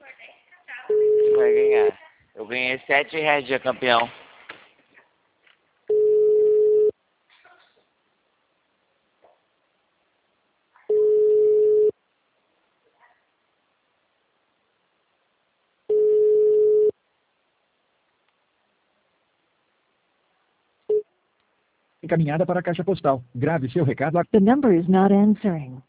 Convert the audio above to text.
Vai ganhar. Eu ganhei R$ 7 de campeão. Encaminhada para a caixa postal. Grave seu recado. The number is not answering.